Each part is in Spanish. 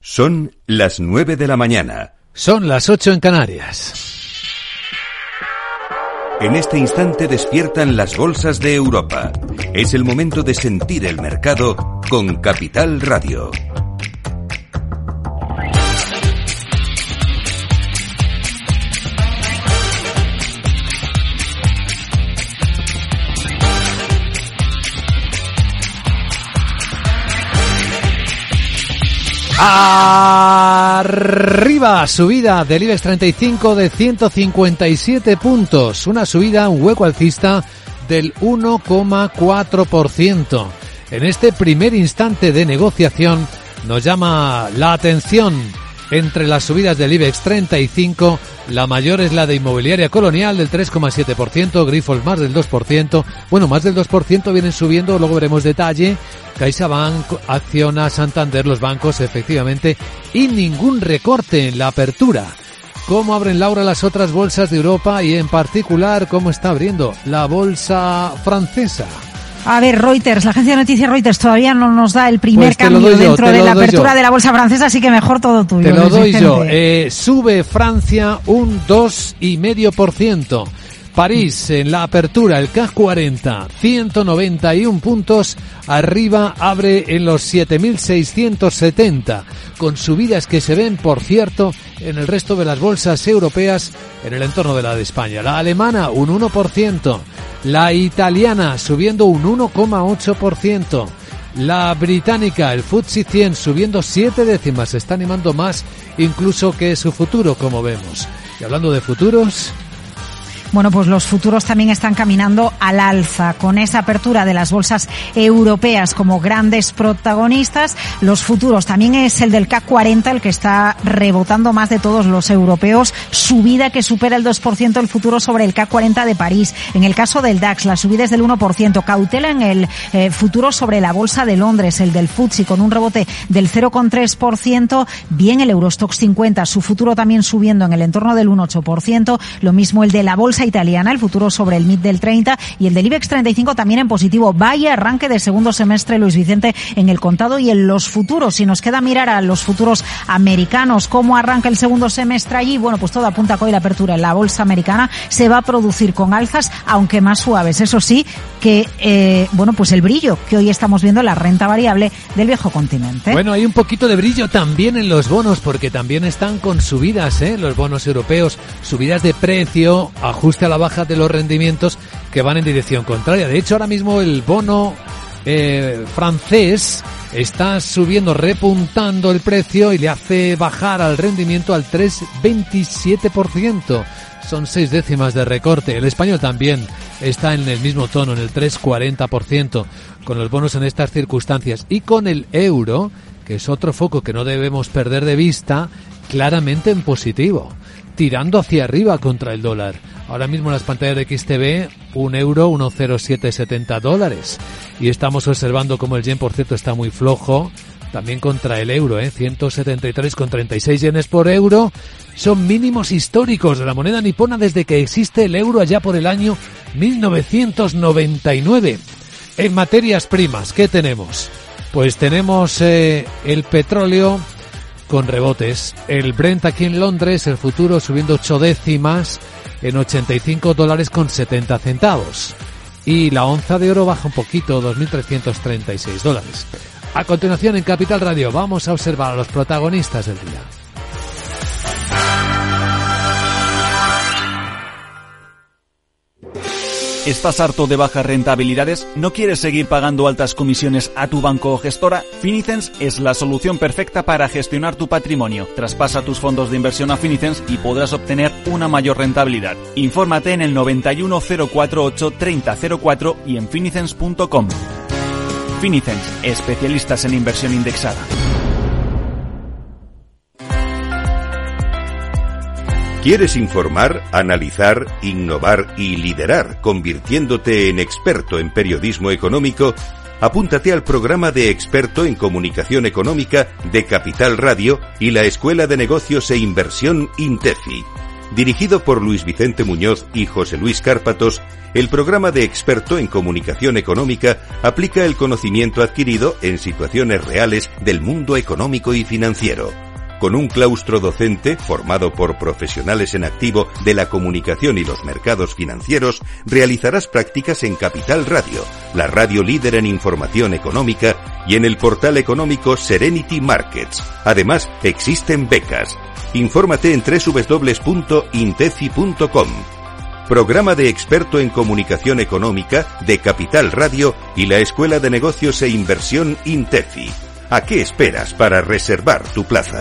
Son las 9 de la mañana. Son las 8 en Canarias. En este instante despiertan las bolsas de Europa. Es el momento de sentir el mercado con Capital Radio. Arriba, subida del IBEX 35 de 157 puntos, una subida, un hueco alcista del 1,4%. En este primer instante de negociación nos llama la atención entre las subidas del IBEX 35, la mayor es la de Inmobiliaria Colonial del 3,7%, Grifols más del 2%, bueno, más del 2% vienen subiendo, luego veremos detalle, CaixaBank, Acciona, Santander, los bancos, efectivamente, y ningún recorte en la apertura. ¿Cómo abren, Laura, las otras bolsas de Europa y en particular cómo está abriendo la bolsa francesa? A ver, Reuters, la agencia de noticias Reuters todavía no nos da el primer cambio dentro de la apertura de la bolsa francesa, así que mejor todo tuyo. Te lo doy yo. Sube Francia un 2,5%. París en la apertura, el CAC 40, 191 puntos, arriba abre en los 7.670, con subidas que se ven, por cierto, en el resto de las bolsas europeas en el entorno de la de España. La alemana un 1%, la italiana subiendo un 1,8%, la británica, el FTSE 100 subiendo 7 décimas, se está animando más incluso que su futuro, como vemos. Y hablando de futuros... Bueno, pues los futuros también están caminando al alza. Con esa apertura de las bolsas europeas como grandes protagonistas, los futuros también es el del CAC 40 el que está rebotando más de todos los europeos. Subida que supera el 2% el futuro sobre el CAC 40 de París. En el caso del DAX, la subida es del 1%. Cautela en el futuro sobre la bolsa de Londres, el del FTSE, con un rebote del 0,3%. Bien el Eurostoxx 50, su futuro también subiendo en el entorno del 1,8%. Lo mismo el de la bolsa italiana, el futuro sobre el MIB del 30 y el del IBEX 35 también en positivo. Vaya arranque de segundo semestre, Luis Vicente, en el contado y en los futuros. Si nos queda mirar a los futuros americanos, cómo arranca el segundo semestre allí, bueno, pues todo apunta a que hoy la apertura en la bolsa americana se va a producir con alzas, aunque más suaves. Eso sí, que, bueno, pues el brillo que hoy estamos viendo en la renta variable del viejo continente. Bueno, hay un poquito de brillo también en los bonos, porque también están con subidas, los bonos europeos, subidas de precio, ajuste a la baja de los rendimientos que van en dirección contraria. De hecho, ahora mismo el bono francés está subiendo, repuntando el precio y le hace bajar al rendimiento al 3,27%. Son 6 décimas de recorte. El español también está en el mismo tono, en el 3,40%, con los bonos en estas circunstancias. Y con el euro, que es otro foco que no debemos perder de vista, claramente en positivo, tirando hacia arriba contra el dólar. Ahora mismo en las pantallas de XTV, un euro, 1,0770 dólares. Y estamos observando como el yen, por cierto, está muy flojo, también contra el euro, 173,36 yenes por euro. Son mínimos históricos de la moneda nipona desde que existe el euro allá por el año 1999. En materias primas, ¿qué tenemos? Pues tenemos el petróleo con rebotes. El Brent aquí en Londres, el futuro subiendo 8 décimas en $85.70. Y la onza de oro baja un poquito, $2.336. A continuación, en Capital Radio, vamos a observar a los protagonistas del día. ¿Estás harto de bajas rentabilidades? ¿No quieres seguir pagando altas comisiones a tu banco o gestora? Finicens es la solución perfecta para gestionar tu patrimonio. Traspasa tus fondos de inversión a Finicens y podrás obtener una mayor rentabilidad. Infórmate en el 91 048 3004 y en finicens.com. Finicens, especialistas en inversión indexada. ¿Quieres informar, analizar, innovar y liderar, convirtiéndote en experto en periodismo económico? Apúntate al programa de experto en comunicación económica de Capital Radio y la Escuela de Negocios e Inversión INTEFI. Dirigido por Luis Vicente Muñoz y José Luis Cárpatos, el programa de Experto en Comunicación Económica aplica el conocimiento adquirido en situaciones reales del mundo económico y financiero. Con un claustro docente formado por profesionales en activo de la comunicación y los mercados financieros, realizarás prácticas en Capital Radio, la radio líder en información económica, y en el portal económico Serenity Markets. Además, existen becas. Infórmate en www.inteci.com. Programa de Experto en Comunicación Económica de Capital Radio y la Escuela de Negocios e Inversión INTEFI. ¿A qué esperas para reservar tu plaza?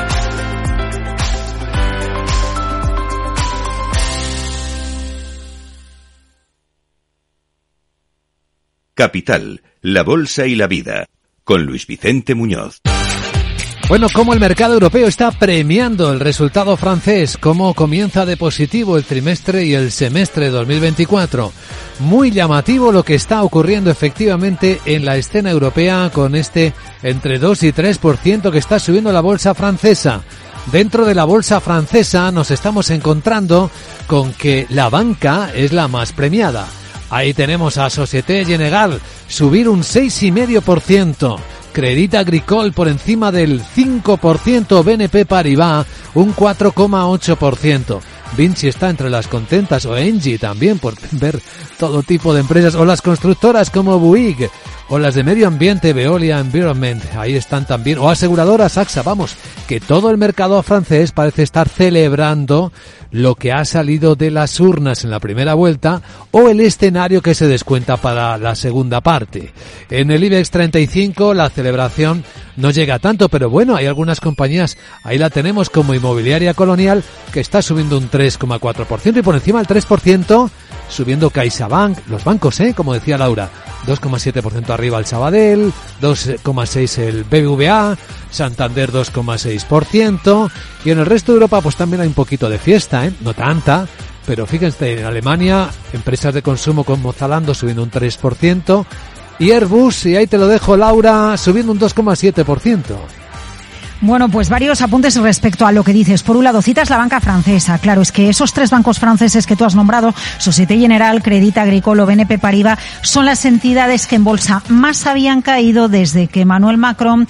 Capital, la bolsa y la vida, con Luis Vicente Muñoz. Bueno, cómo el mercado europeo está premiando el resultado francés, cómo comienza de positivo el trimestre y el semestre de 2024. Muy llamativo lo que está ocurriendo efectivamente en la escena europea con este entre 2 y 3% que está subiendo la bolsa francesa. Dentro de la bolsa francesa nos estamos encontrando con que la banca es la más premiada. Ahí tenemos a Société Générale subir un 6,5%. Crédit Agricole por encima del 5%, BNP Paribas un 4,8%. Vinci está entre las contentas, o Engie también, por ver todo tipo de empresas, o las constructoras como Bouygues, o las de medio ambiente, Veolia Environment, ahí están también, o aseguradoras AXA. Vamos, que todo el mercado francés parece estar celebrando lo que ha salido de las urnas en la primera vuelta o el escenario que se descuenta para la segunda parte. En el IBEX 35 la celebración no llega tanto, pero bueno, hay algunas compañías, ahí la tenemos como Inmobiliaria Colonial, que está subiendo un 3,4% y por encima del 3% subiendo CaixaBank, los bancos, como decía Laura, 2,7% arriba el Sabadell, 2,6% el BBVA, Santander 2,6%, y en el resto de Europa pues también hay un poquito de fiesta, no tanta, pero fíjense, en Alemania empresas de consumo como Zalando subiendo un 3%, y Airbus, y ahí te lo dejo Laura, subiendo un 2,7%. Bueno, pues varios apuntes respecto a lo que dices. Por un lado, citas la banca francesa. Claro, es que esos tres bancos franceses que tú has nombrado, Société Générale, Crédit Agricole o BNP Paribas, son las entidades que en bolsa más habían caído desde que Emmanuel Macron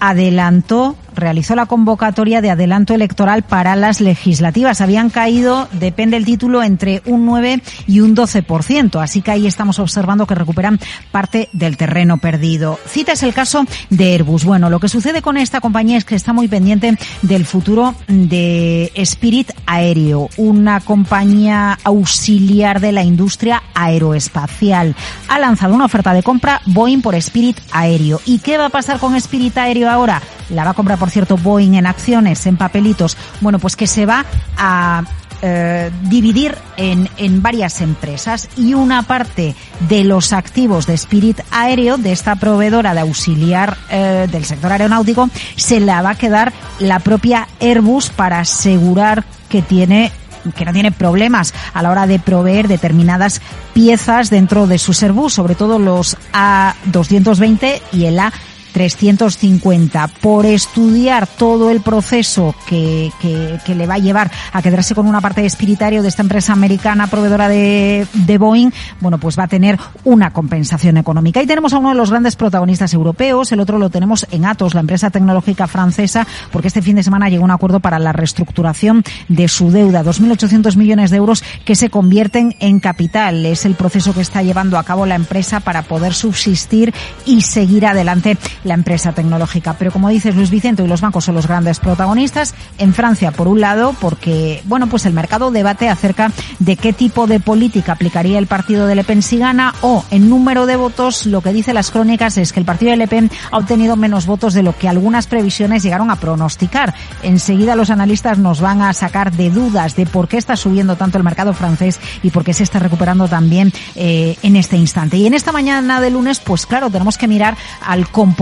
realizó la convocatoria de adelanto electoral para las legislativas. Habían caído, depende del título, entre un 9 y un 12%. Así que ahí estamos observando que recuperan parte del terreno perdido. Cita es el caso de Airbus. Bueno, lo que sucede con esta compañía es que está muy pendiente del futuro de Spirit Aéreo, una compañía auxiliar de la industria aeroespacial. Ha lanzado una oferta de compra Boeing por Spirit Aéreo. ¿Y qué va a pasar con Spirit Aéreo ahora? La va a comprar, por cierto, Boeing en acciones, en papelitos. Bueno, pues que se va a dividir en varias empresas, y una parte de los activos de Spirit Aéreo, de esta proveedora de auxiliar del sector aeronáutico, se la va a quedar la propia Airbus para asegurar que no tiene problemas a la hora de proveer determinadas piezas dentro de sus Airbus, sobre todo los A220 y el A350, por estudiar todo el proceso que le va a llevar a quedarse con una parte de Spirit Aéreo de esta empresa americana proveedora de Boeing. Bueno, pues va a tener una compensación económica. Y tenemos a uno de los grandes protagonistas europeos, el otro lo tenemos en Atos, la empresa tecnológica francesa, porque este fin de semana llegó a un acuerdo para la reestructuración de su deuda, 2.800 millones de euros que se convierten en capital. Es el proceso que está llevando a cabo la empresa para poder subsistir y seguir adelante la empresa tecnológica. Pero como dices, Luis Vicente, y los bancos son los grandes protagonistas. En Francia, por un lado, porque, bueno, pues el mercado debate acerca de qué tipo de política aplicaría el partido de Le Pen si gana, o en número de votos, lo que dicen las crónicas es que el partido de Le Pen ha obtenido menos votos de lo que algunas previsiones llegaron a pronosticar. Enseguida los analistas nos van a sacar de dudas de por qué está subiendo tanto el mercado francés y por qué se está recuperando también en este instante. Y en esta mañana de lunes, pues claro, tenemos que mirar al comportamiento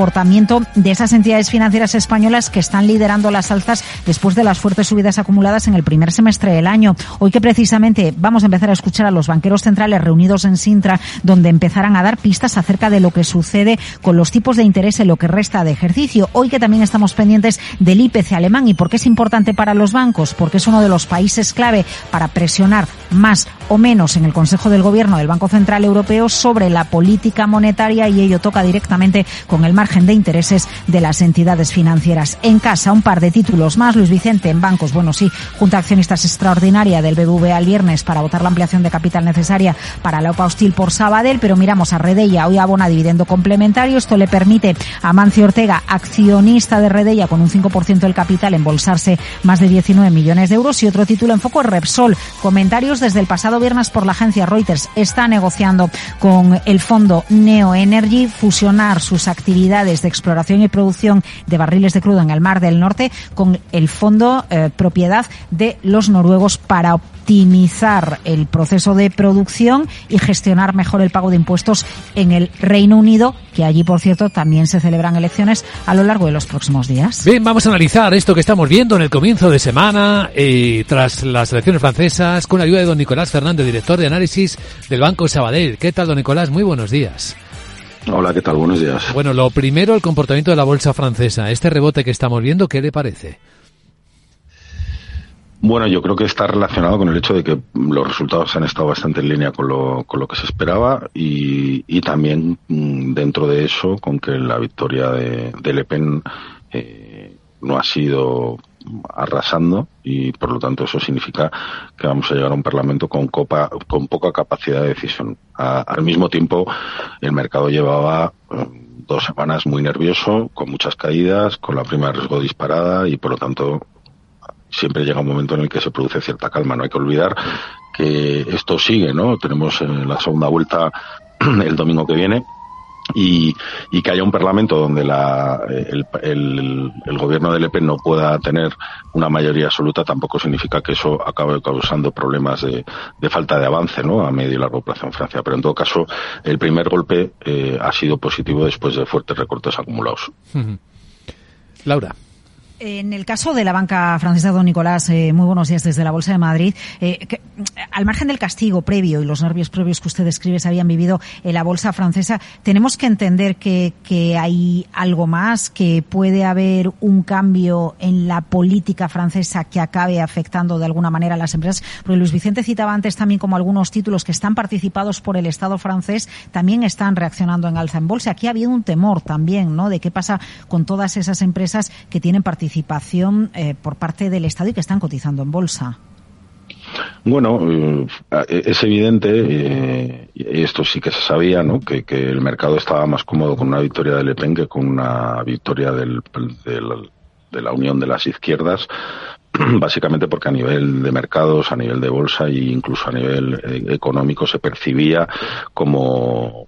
comportamiento de esas entidades financieras españolas que están liderando las alzas después de las fuertes subidas acumuladas en el primer semestre del año. Hoy que precisamente vamos a empezar a escuchar a los banqueros centrales reunidos en Sintra, donde empezarán a dar pistas acerca de lo que sucede con los tipos de interés en lo que resta de ejercicio. Hoy que también estamos pendientes del IPC alemán. ¿Y por qué es importante para los bancos? Porque es uno de los países clave para presionar más o menos en el Consejo del Gobierno del Banco Central Europeo sobre la política monetaria, y ello toca directamente con el margen de intereses de las entidades financieras. En casa, un par de títulos más. Luis Vicente, en bancos, bueno, sí, Junta de Accionistas extraordinaria del BBVA el viernes para votar la ampliación de capital necesaria para la OPA hostil por Sabadell, pero miramos a Redella, hoy abona dividendo complementario. Esto le permite a Mancio Ortega, accionista de Redella con un 5% del capital, embolsarse más de 19 millones de euros. Y otro título en foco es Repsol. Comentarios desde el pasado viernes por la agencia Reuters. Está negociando con el fondo Neo Energy fusionar sus actividades de exploración y producción de barriles de crudo en el Mar del Norte con el fondo propiedad de los noruegos para optimizar el proceso de producción y gestionar mejor el pago de impuestos en el Reino Unido, que allí, por cierto, también se celebran elecciones a lo largo de los próximos días. Bien, vamos a analizar esto que estamos viendo en el comienzo de semana tras las elecciones francesas con la ayuda de don Nicolás Fernández, director de análisis del Banco Sabadell. ¿Qué tal, don Nicolás? Muy buenos días. Hola, ¿qué tal? Buenos días. Bueno, lo primero, el comportamiento de la bolsa francesa. Este rebote que estamos viendo, ¿qué le parece? Bueno, yo creo que está relacionado con el hecho de que los resultados han estado bastante en línea con lo que se esperaba y también dentro de eso con que la victoria de Le Pen no ha sido arrasando y por lo tanto eso significa que vamos a llegar a un Parlamento con poca capacidad de decisión. Al mismo tiempo, el mercado llevaba 2 semanas muy nervioso, con muchas caídas, con la prima de riesgo disparada y por lo tanto siempre llega un momento en el que se produce cierta calma. No hay que olvidar que esto sigue, ¿no? Tenemos la segunda vuelta el domingo que viene y que haya un Parlamento donde el gobierno de Le Pen no pueda tener una mayoría absoluta tampoco significa que eso acabe causando problemas de falta de avance, ¿no? A medio y largo plazo en Francia. Pero en todo caso, el primer golpe ha sido positivo después de fuertes recortes acumulados. Laura. En el caso de la banca francesa, don Nicolás, muy buenos días desde la Bolsa de Madrid. Al margen del castigo previo y los nervios previos que usted describe se habían vivido en la bolsa francesa, tenemos que entender que hay algo más, que puede haber un cambio en la política francesa que acabe afectando de alguna manera a las empresas. Porque Luis Vicente citaba antes también como algunos títulos que están participados por el Estado francés también están reaccionando en alza en bolsa. Aquí ha habido un temor también, ¿no?, de qué pasa con todas esas empresas que tienen participación por parte del Estado y que están cotizando en bolsa. Bueno, es evidente, y esto sí que se sabía, ¿no?, que el mercado estaba más cómodo con una victoria de Le Pen que con una victoria de la unión de las izquierdas, básicamente porque a nivel de mercados, a nivel de bolsa e incluso a nivel económico se percibía como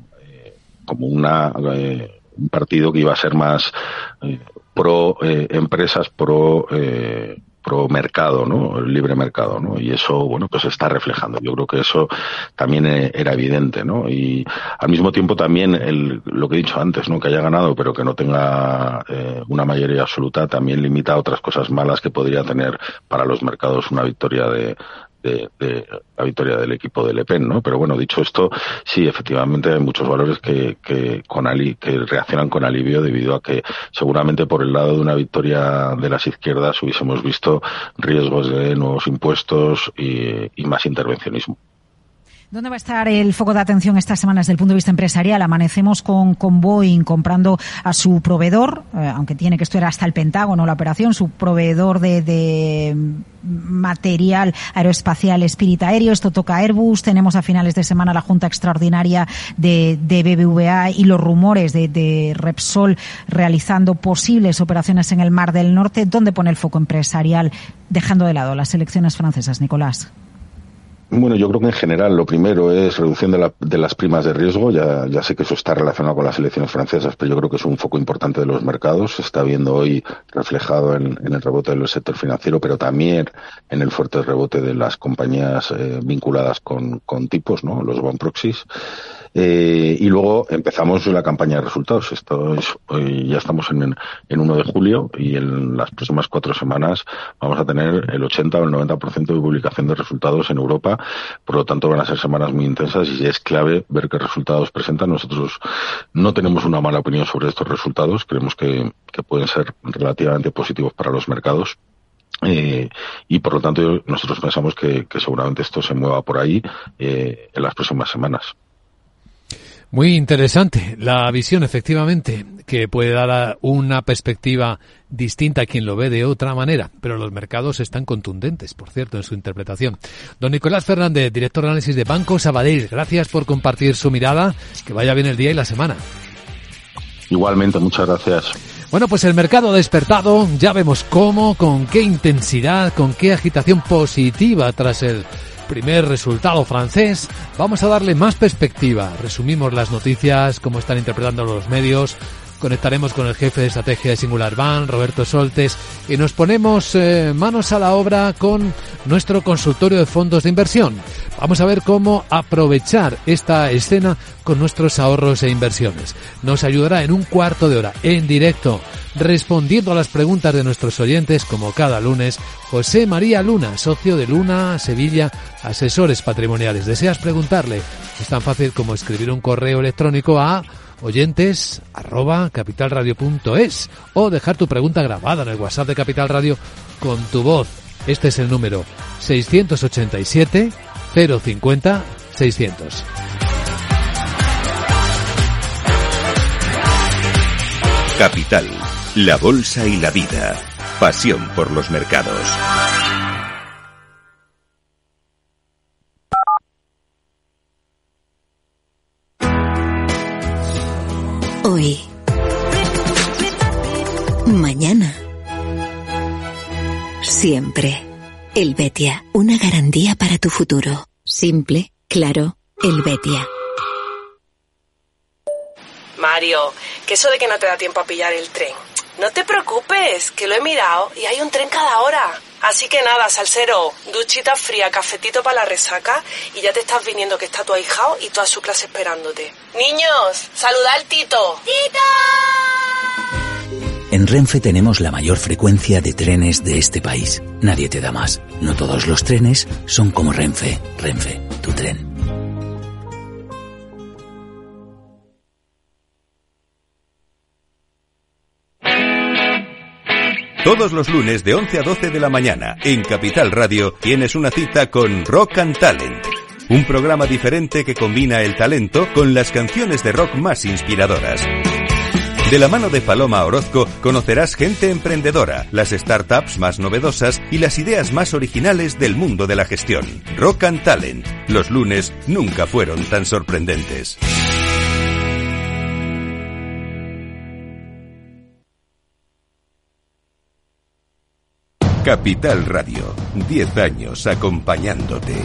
un partido que iba a ser más pro empresas, pro mercado, ¿no? El libre mercado, ¿no? Y eso, bueno, pues se está reflejando. Yo creo que eso también era evidente, ¿no? Y al mismo tiempo también lo que he dicho antes, ¿no?, que haya ganado pero que no tenga una mayoría absoluta también limita a otras cosas malas que podría tener para los mercados una victoria de la victoria del equipo de Le Pen, ¿no? Pero bueno, dicho esto, sí, efectivamente hay muchos valores que reaccionan con alivio debido a que seguramente por el lado de una victoria de las izquierdas hubiésemos visto riesgos de nuevos impuestos y más intervencionismo. ¿Dónde va a estar el foco de atención estas semanas desde el punto de vista empresarial? Amanecemos con Boeing comprando a su proveedor, aunque tiene que estudiar hasta el Pentágono la operación, su proveedor de material aeroespacial Spirit Aéreo. Esto toca a Airbus. Tenemos a finales de semana la Junta Extraordinaria de BBVA y los rumores de Repsol realizando posibles operaciones en el Mar del Norte. ¿Dónde pone el foco empresarial, dejando de lado las elecciones francesas, Nicolás? Bueno, yo creo que en general lo primero es reducción de las primas de riesgo. Ya sé que eso está relacionado con las elecciones francesas, pero yo creo que es un foco importante de los mercados. Se está viendo hoy reflejado en el rebote del sector financiero, pero también en el fuerte rebote de las compañías vinculadas con tipos, ¿no?, los bond proxies. Y luego empezamos la campaña de resultados. Esto es, ya estamos en 1 de julio y en las próximas 4 semanas vamos a tener el 80 o el 90% de publicación de resultados en Europa. Por lo tanto, van a ser semanas muy intensas y es clave ver qué resultados presentan. Nosotros no tenemos una mala opinión sobre estos resultados. Creemos que pueden ser relativamente positivos para los mercados. Y por lo tanto nosotros pensamos que seguramente esto se mueva por ahí en las próximas semanas. Muy interesante la visión, efectivamente, que puede dar una perspectiva distinta a quien lo ve de otra manera, pero los mercados están contundentes, por cierto, en su interpretación. Don Nicolás Fernández, director de análisis de Banco Sabadell, gracias por compartir su mirada, que vaya bien el día y la semana. Igualmente, muchas gracias. Bueno, pues el mercado ha despertado, ya vemos cómo, con qué intensidad, con qué agitación positiva tras el primer resultado francés. Vamos a darle más perspectiva. Resumimos las noticias, cómo están interpretando los medios. Conectaremos con el jefe de estrategia de Singular Bank, Roberto Soltes, y nos ponemos manos a la obra con nuestro consultorio de fondos de inversión. Vamos a ver cómo aprovechar esta escena con nuestros ahorros e inversiones. Nos ayudará en un cuarto de hora, en directo, respondiendo a las preguntas de nuestros oyentes, como cada lunes, José María Luna, socio de Luna Sevilla Asesores Patrimoniales. ¿Deseas preguntarle? Es tan fácil como escribir un correo electrónico a oyentes@capitalradio.es o dejar tu pregunta grabada en el WhatsApp de Capital Radio con tu voz. Este es el número 687 050 600. Capital, la bolsa y la vida. Pasión por los mercados. Hoy. Mañana. Siempre. Helvetia, una garantía para tu futuro. Simple, claro, Helvetia. Mario, que eso de que no te da tiempo a pillar el tren. No te preocupes, que lo he mirado y hay un tren cada hora. Así que nada, salsero, duchita fría, cafetito para la resaca y ya te estás viniendo que está tu ahijao y toda su clase esperándote. Niños, saludad al Tito. ¡Tito! En Renfe tenemos la mayor frecuencia de trenes de este país. Nadie te da más. No todos los trenes son como Renfe. Renfe, tu tren. Todos los lunes de 11 a 12 de la mañana en Capital Radio tienes una cita con Rock and Talent. Un programa diferente que combina el talento con las canciones de rock más inspiradoras. De la mano de Paloma Orozco conocerás gente emprendedora, las startups más novedosas y las ideas más originales del mundo de la gestión. Rock and Talent. Los lunes nunca fueron tan sorprendentes. Capital Radio, 10 años acompañándote.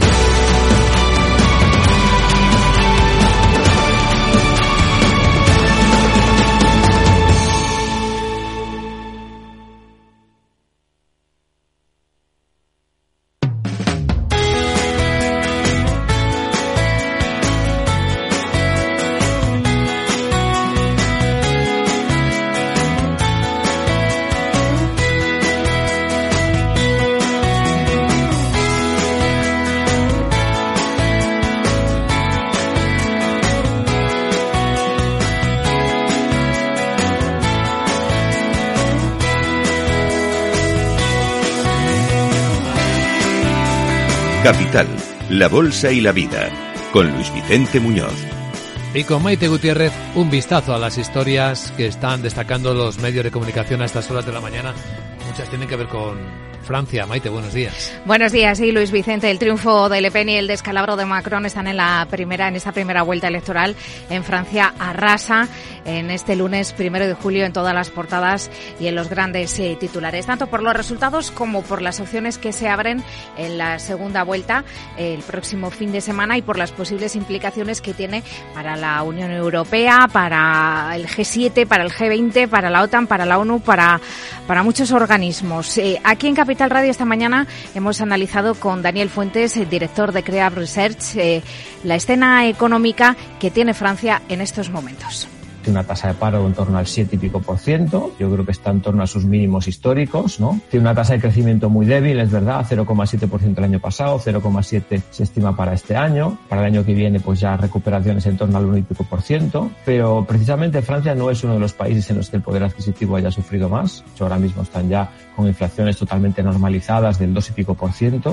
Capital, la bolsa y la vida, con Luis Vicente Muñoz. Y con Maite Gutiérrez, un vistazo a las historias que están destacando los medios de comunicación a estas horas de la mañana. Muchas tienen que ver con Francia. Maite, buenos días. Buenos días, sí, Luis Vicente. El triunfo de Le Pen y el descalabro de Macron están en esta primera vuelta electoral en Francia. Arrasa en este lunes 1 de julio en todas las portadas y en los grandes titulares, tanto por los resultados como por las opciones que se abren en la segunda vuelta el próximo fin de semana y por las posibles implicaciones que tiene para la Unión Europea, para el G7, para el G20, para la OTAN, para la ONU, para muchos organismos. Aquí en Capital Capital Radio esta mañana hemos analizado con Daniel Fuentes, director de Creab Research, la escena económica que tiene Francia en estos momentos. Tiene una tasa de paro en torno al 7 y pico %, yo creo que está en torno a sus mínimos históricos, ¿no? Tiene una tasa de crecimiento muy débil, es verdad, 0,7% el año pasado, 0,7% se estima para este año, para el año que viene pues ya recuperaciones en torno al 1 y pico %, pero precisamente Francia no es uno de los países en los que el poder adquisitivo haya sufrido más, ahora mismo están ya con inflaciones totalmente normalizadas del 2 y pico %.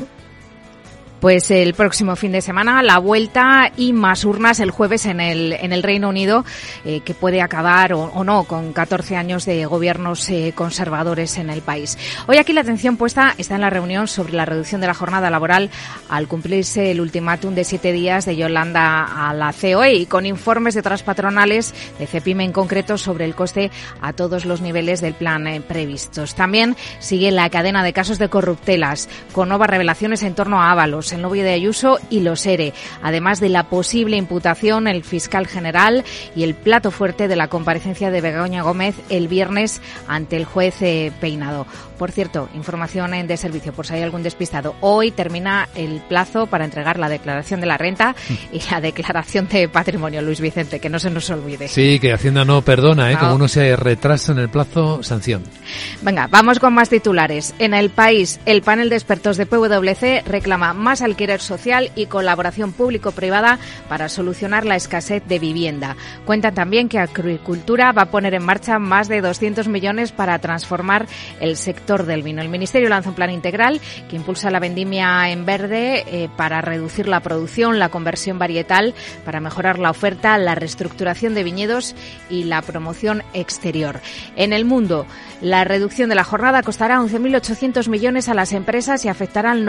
Pues el próximo fin de semana la vuelta y más urnas el jueves en el Reino Unido, que puede acabar o no con 14 años de gobiernos conservadores en el país. Hoy aquí la atención puesta está en la reunión sobre la reducción de la jornada laboral al cumplirse el ultimátum de 7 días de Yolanda a la COE y con informes de otras patronales, de CEPIME en concreto, sobre el coste a todos los niveles del plan previstos. También sigue la cadena de casos de corruptelas con nuevas revelaciones en torno a Ábalos, el novio de Ayuso y los ERE, además de la posible imputación el fiscal general y el plato fuerte de la comparecencia de Begoña Gómez el viernes ante el juez Peinado. Por cierto, información de servicio por si hay algún despistado. Hoy termina el plazo para entregar la declaración de la renta y la declaración de patrimonio, Luis Vicente, que no se nos olvide. Sí, que Hacienda no perdona, ¿eh? Como uno se retrasa en el plazo, sanción. Venga, vamos con más titulares. En El País, el panel de expertos de PwC reclama más alquiler social y colaboración público-privada para solucionar la escasez de vivienda. Cuentan también que Agricultura va a poner en marcha más de 200 millones para transformar el sector del vino. El Ministerio lanza un plan integral que impulsa la vendimia en verde para reducir la producción, la conversión varietal, para mejorar la oferta, la reestructuración de viñedos y la promoción exterior. En el mundo, la reducción de la jornada costará 11.800 millones a las empresas y afectará al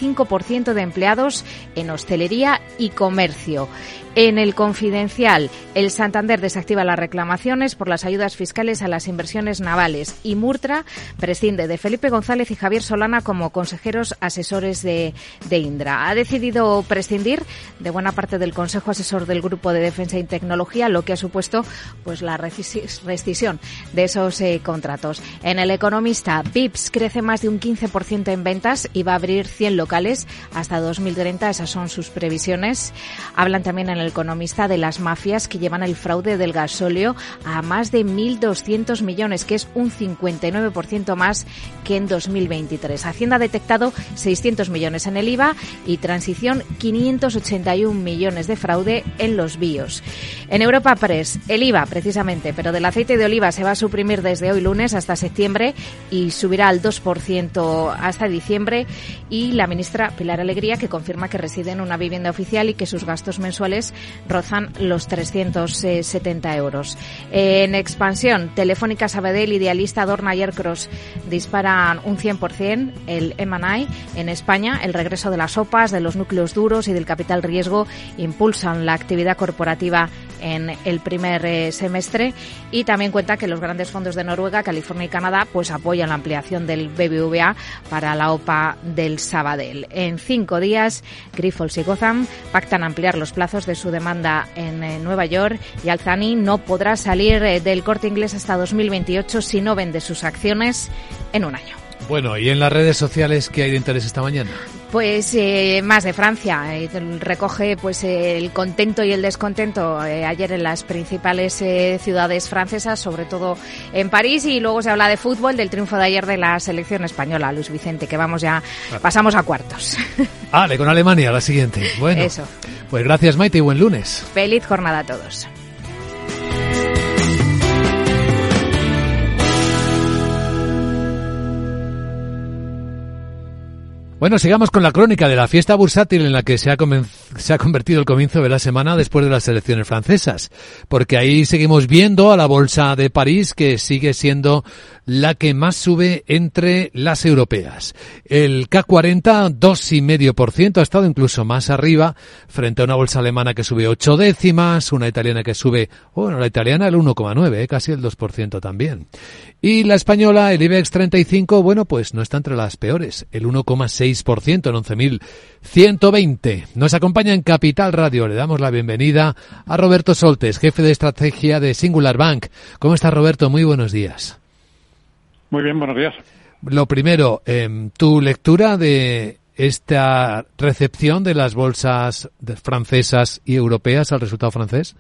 95% de empleados en hostelería y comercio. En El Confidencial, el Santander desactiva las reclamaciones por las ayudas fiscales a las inversiones navales y Murtra prescinde de Felipe González y Javier Solana como consejeros asesores de Indra. Ha decidido prescindir de buena parte del Consejo Asesor del Grupo de Defensa y Tecnología, lo que ha supuesto pues la rescisión de esos contratos. En El Economista, Vips crece más de un 15% en ventas y va a abrir 100 locales hasta 2030. Esas son sus previsiones. Hablan también en El Economista de las mafias que llevan el fraude del gasóleo a más de 1.200 millones, que es un 59% más que en 2023. Hacienda ha detectado 600 millones en el IVA y Transición 581 millones de fraude en los BIOS. En Europa Press, el IVA precisamente, pero del aceite de oliva se va a suprimir desde hoy lunes hasta septiembre y subirá al 2% hasta diciembre, y la ministra Pilar Alegría, que confirma que reside en una vivienda oficial y que sus gastos mensuales rozan los 370 euros. En Expansión, Telefónica, Sabadell, Idealista, Dorna y Aircross disparan un 100%. El M&I en España, el regreso de las OPAs, de los núcleos duros y del capital riesgo impulsan la actividad corporativa en el primer semestre, y también cuenta que los grandes fondos de Noruega, California y Canadá pues apoyan la ampliación del BBVA para la OPA del Sabadell. En 5 días, Grifols y Gotham pactan ampliar los plazos de su demanda en Nueva York, y Alzani no podrá salir del Corte Inglés hasta 2028 si no vende sus acciones en un año. Bueno, ¿y en las redes sociales qué hay de interés esta mañana? Pues más de Francia. Recoge pues el contento y el descontento ayer en las principales ciudades francesas, sobre todo en París, y luego se habla de fútbol, del triunfo de ayer de la selección española, Luis Vicente, que vamos ya, pasamos a cuartos. Ale, con Alemania, la siguiente. Bueno, eso. Pues gracias, Maite, y buen lunes. Feliz jornada a todos. Bueno, sigamos con la crónica de la fiesta bursátil en la que se ha convertido el comienzo de la semana después de las elecciones francesas, porque ahí seguimos viendo a la bolsa de París, que sigue siendo la que más sube entre las europeas. El CAC 40, 2,5%, ha estado incluso más arriba, frente a una bolsa alemana que sube 8 décimas, una italiana que sube, bueno, la italiana el 1,9, casi el 2% también. Y la española, el IBEX 35, bueno, pues no está entre las peores, el 1,6% en 11.120. Nos acompaña en Capital Radio. Le damos la bienvenida a Roberto Soltes, jefe de estrategia de Singular Bank. ¿Cómo está, Roberto? Muy buenos días. Muy bien, buenos días. Lo primero, tu lectura de esta recepción de las bolsas francesas y europeas al resultado francés.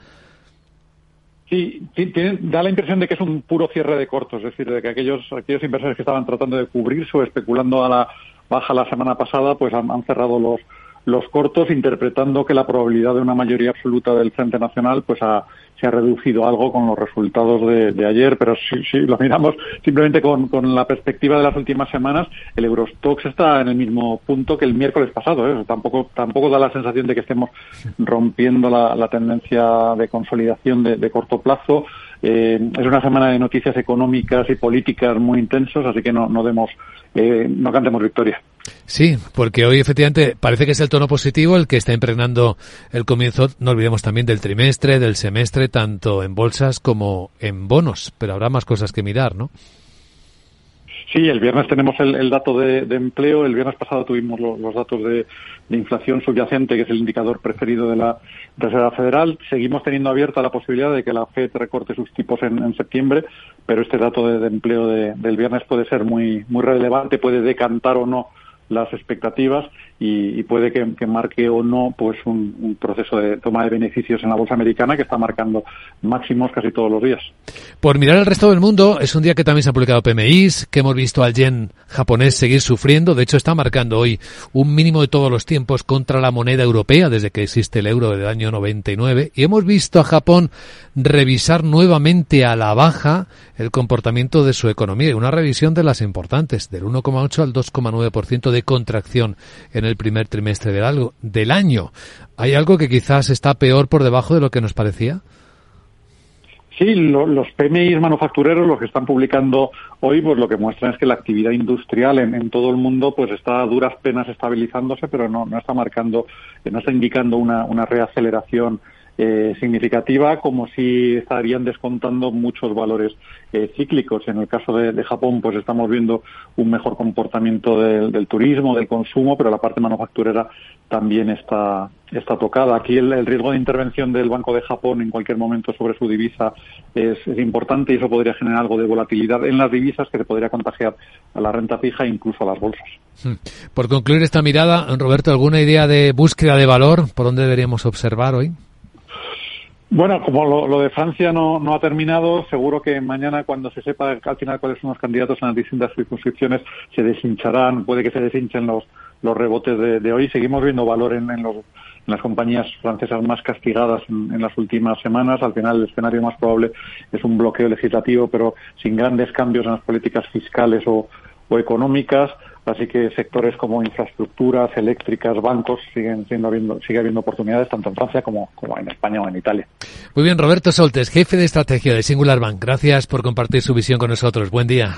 Sí, da la impresión de que es un puro cierre de cortos, es decir, de que aquellos inversores que estaban tratando de cubrirse o especulando a la baja la semana pasada, pues han cerrado los cortos, interpretando que la probabilidad de una mayoría absoluta del Frente Nacional pues se ha reducido algo con los resultados de ayer, pero si lo miramos simplemente con la perspectiva de las últimas semanas, el Eurostoxx está en el mismo punto que el miércoles pasado, ¿eh? Tampoco da la sensación de que estemos rompiendo la tendencia de consolidación de corto plazo. Es una semana de noticias económicas y políticas muy intensos, así que no cantemos victoria. Sí, porque hoy efectivamente parece que es el tono positivo el que está impregnando el comienzo, no olvidemos también del trimestre, del semestre, tanto en bolsas como en bonos, pero habrá más cosas que mirar, ¿no? Sí, el viernes tenemos el dato de empleo. El viernes pasado tuvimos los datos de inflación subyacente, que es el indicador preferido de la Reserva Federal. Seguimos teniendo abierta la posibilidad de que la FED recorte sus tipos en septiembre, pero este dato de empleo del viernes puede ser muy relevante, puede decantar o no las expectativas y puede que marque o no pues un proceso de toma de beneficios en la bolsa americana que está marcando máximos casi todos los días. Por mirar al resto del mundo, es un día que también se han publicado PMIs, que hemos visto al yen japonés seguir sufriendo, de hecho está marcando hoy un mínimo de todos los tiempos contra la moneda europea desde que existe el euro del año 99, y hemos visto a Japón revisar nuevamente a la baja el comportamiento de su economía, una revisión de las importantes, del 1,8 al 2,9% de contracción en el primer trimestre del año. ¿Hay algo que quizás está peor por debajo de lo que nos parecía? Sí, los PMIs manufactureros, los que están publicando hoy, pues lo que muestran es que la actividad industrial en todo el mundo pues está a duras penas estabilizándose, pero no está indicando una reaceleración significativa, como si estarían descontando muchos valores cíclicos. En el caso de Japón, pues estamos viendo un mejor comportamiento del turismo, del consumo, pero la parte manufacturera también está tocada. Aquí el riesgo de intervención del Banco de Japón en cualquier momento sobre su divisa es importante, y eso podría generar algo de volatilidad en las divisas que se podría contagiar a la renta fija e incluso a las bolsas. Por concluir esta mirada, Roberto, ¿alguna idea de búsqueda de valor por dónde deberíamos observar hoy? Bueno, como lo de Francia no ha terminado, seguro que mañana, cuando se sepa al final cuáles son los candidatos en las distintas circunscripciones, se deshincharán, puede que se deshinchen los rebotes de hoy. Seguimos viendo valor en las compañías francesas más castigadas en las últimas semanas. Al final, el escenario más probable es un bloqueo legislativo, pero sin grandes cambios en las políticas fiscales o económicas. Así que sectores como infraestructuras, eléctricas, bancos, sigue habiendo oportunidades tanto en Francia como en España o en Italia. Muy bien, Roberto Soltes, jefe de estrategia de Singular Bank. Gracias por compartir su visión con nosotros. Buen día.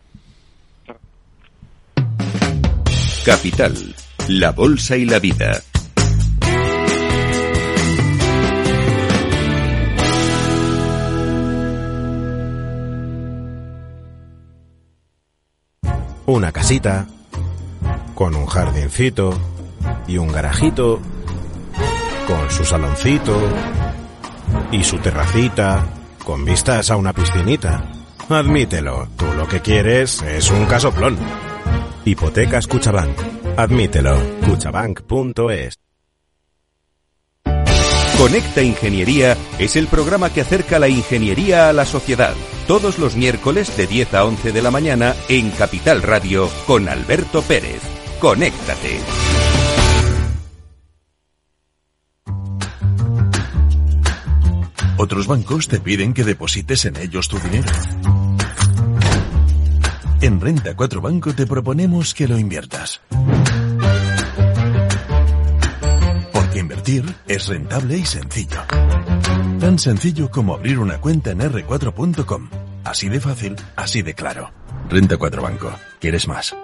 Capital, la bolsa y la vida. Una casita con un jardincito y un garajito con su saloncito y su terracita con vistas a una piscinita. Admítelo, tú lo que quieres es un casoplón. Hipotecas Cuchabank. Admítelo. Cuchabank.es. Conecta Ingeniería es el programa que acerca la ingeniería a la sociedad. Todos los miércoles de 10 a 11 de la mañana en Capital Radio con Alberto Pérez. Conéctate. Otros bancos te piden que deposites en ellos tu dinero. En Renta 4 Banco te proponemos que lo inviertas. Porque invertir es rentable y sencillo. Tan sencillo como abrir una cuenta en r4.com. Así de fácil, así de claro. Renta 4 Banco. ¿Quieres más?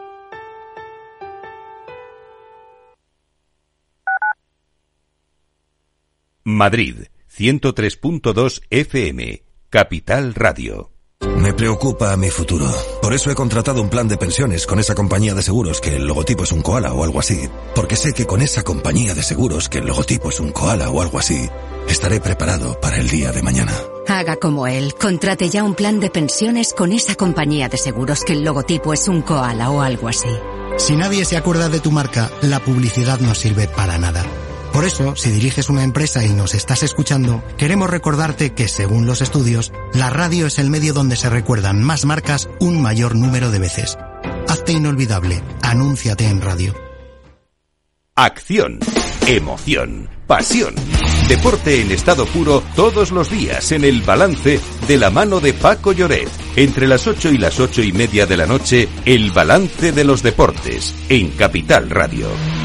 Madrid, 103.2 FM, Capital Radio. Me preocupa mi futuro. Por eso he contratado un plan de pensiones con esa compañía de seguros que el logotipo es un koala o algo así. Porque sé que con esa compañía de seguros que el logotipo es un koala o algo así, estaré preparado para el día de mañana. Haga como él. Contrate ya un plan de pensiones con esa compañía de seguros que el logotipo es un koala o algo así. Si nadie se acuerda de tu marca, la publicidad no sirve para nada. Por eso, si diriges una empresa y nos estás escuchando, queremos recordarte que, según los estudios, la radio es el medio donde se recuerdan más marcas un mayor número de veces. Hazte inolvidable. Anúnciate en radio. Acción, emoción, pasión. Deporte en estado puro todos los días en El Balance de la mano de Paco Lloret. Entre las 8 y las 8:30 de la noche, El Balance de los Deportes en Capital Radio.